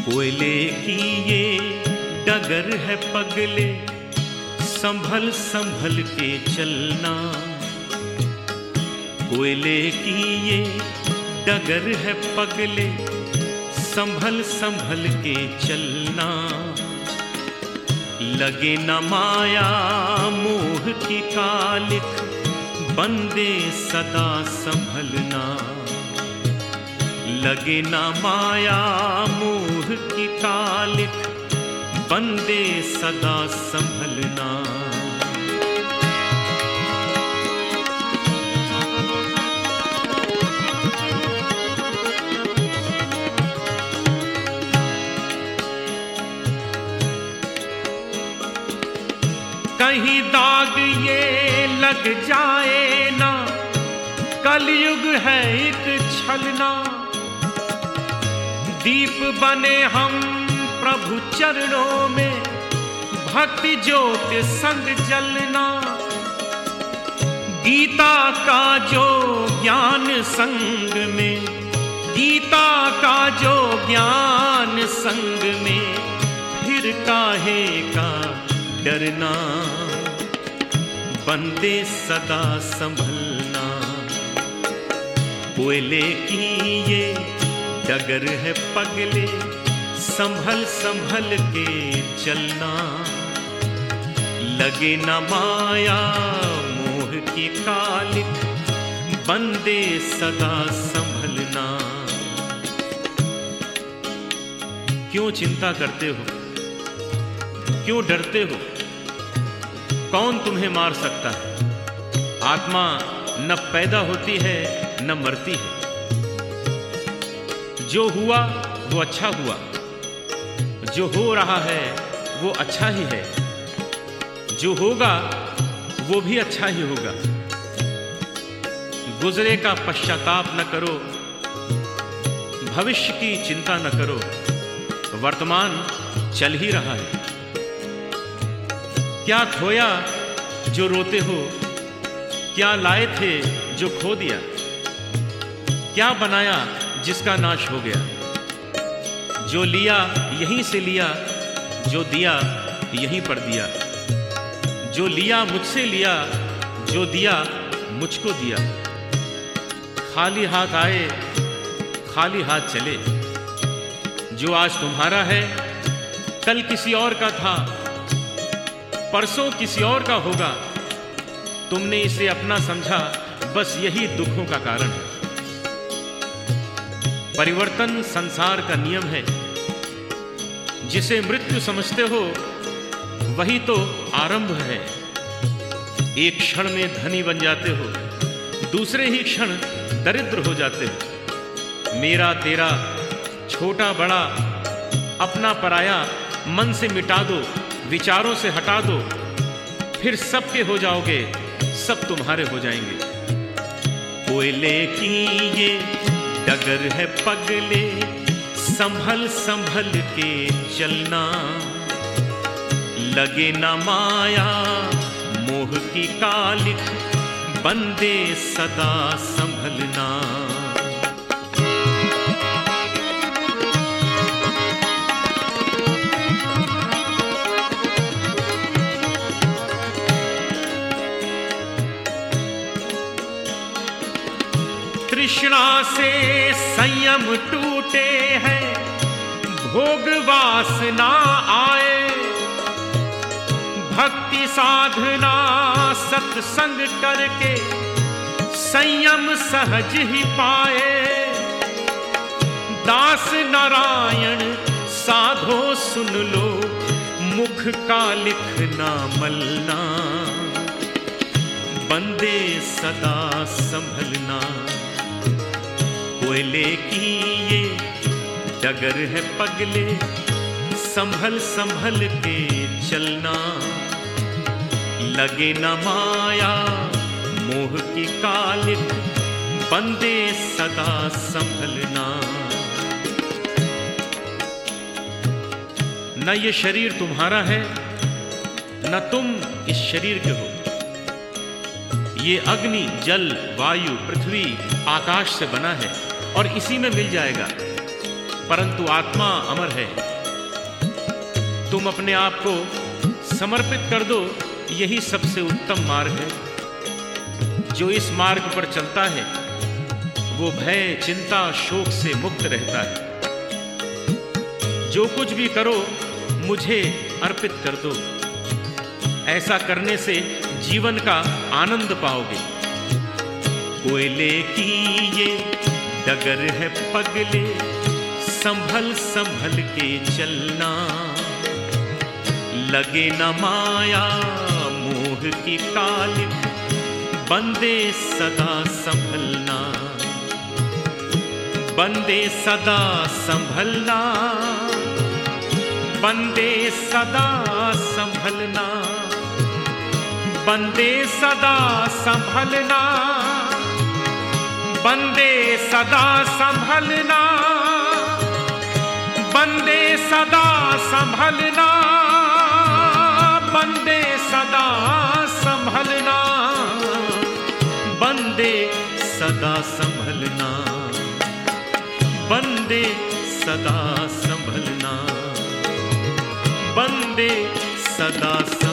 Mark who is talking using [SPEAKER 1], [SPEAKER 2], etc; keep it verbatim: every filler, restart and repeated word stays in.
[SPEAKER 1] कोयले की ये डगर है पगले, संभल संभल के चलना। कोयले की ये डगर है पगले, संभल संभल के चलना। लगे न माया मोह की कालिक, बंदे सदा संभलना। लगे न माया मोह की कालिक, बंदे सदा संभलना। कहीं दाग ये लग जाए ना, कलयुग है एक छलना। दीप बने हम प्रभु चरणों में, भक्ति ज्योत संग जलना। गीता का जो ज्ञान संग में, गीता का जो ज्ञान संग में, फिर काहे का डरना। बंदे सदा संभलना। कोयले की ये डगर है पगले, संभल संभल के चलना। लगे न माया मोह की कालिक, बंदे सदा संभलना। क्यों चिंता करते हो, क्यों डरते हो? कौन तुम्हें मार सकता है? आत्मा न पैदा होती है न मरती है। जो हुआ वो अच्छा हुआ, जो हो रहा है वो अच्छा ही है, जो होगा वो भी अच्छा ही होगा। गुजरे का पश्चाताप न करो, भविष्य की चिंता न करो। वर्तमान चल ही रहा है। क्या खोया जो रोते हो? क्या लाए थे जो खो दिया? क्या बनाया जिसका नाश हो गया? जो लिया यहीं से लिया, जो दिया यहीं पर दिया। जो लिया मुझसे लिया, जो दिया मुझको दिया। खाली हाथ आए, खाली हाथ चले। जो आज तुम्हारा है, कल किसी और का था, परसों किसी और का होगा। तुमने इसे अपना समझा, बस यही दुखों का कारण है। परिवर्तन संसार का नियम है। जिसे मृत्यु समझते हो वही तो आरंभ है। एक क्षण में धनी बन जाते हो, दूसरे ही क्षण दरिद्र हो जाते हो। मेरा तेरा, छोटा बड़ा, अपना पराया मन से मिटा दो, विचारों से हटा दो, फिर सबके हो जाओगे, सब तुम्हारे हो जाएंगे। कोयले की ये डगर है पगले, संभल संभल के चलना। लगे न माया मोह की कालिक, बंदे सदा संभलना। तृष्णा से संयम टूटे हैं, भोग वासना आए। भक्ति साधना सत्संग करके, संयम सहज ही पाए। दास नारायण साधो सुन लो, मुख का लिखना मलना। बंदे सदा संभलना। कोयले की ये डगर है पगले, संभल संभल के चलना। लगे न माया मोह की कालिक, बंदे सदा संभलना। न ये शरीर तुम्हारा है, न तुम इस शरीर के हो। ये अग्नि, जल, वायु, पृथ्वी, आकाश से बना है और इसी में मिल जाएगा। परंतु आत्मा अमर है। तुम अपने आप को समर्पित कर दो, यही सबसे उत्तम मार्ग है। जो इस मार्ग पर चलता है वो भय, चिंता, शोक से मुक्त रहता है। जो कुछ भी करो मुझे अर्पित कर दो। ऐसा करने से जीवन का आनंद पाओगे। कोयले की ये डगर है पगले, संभल संभल के चलना। लगे न माया मोह की कालिक, बंदे सदा संभलना। बंदे सदा संभलना, बंदे सदा संभलना। बंदे सदा संभलना, बंदे सदा संभलना। बंदे सदा संभलना, बंदे सदा संभलना। बंदे सदा संभलना, बंदे सदा संभलना। बंदे सदा संभलना।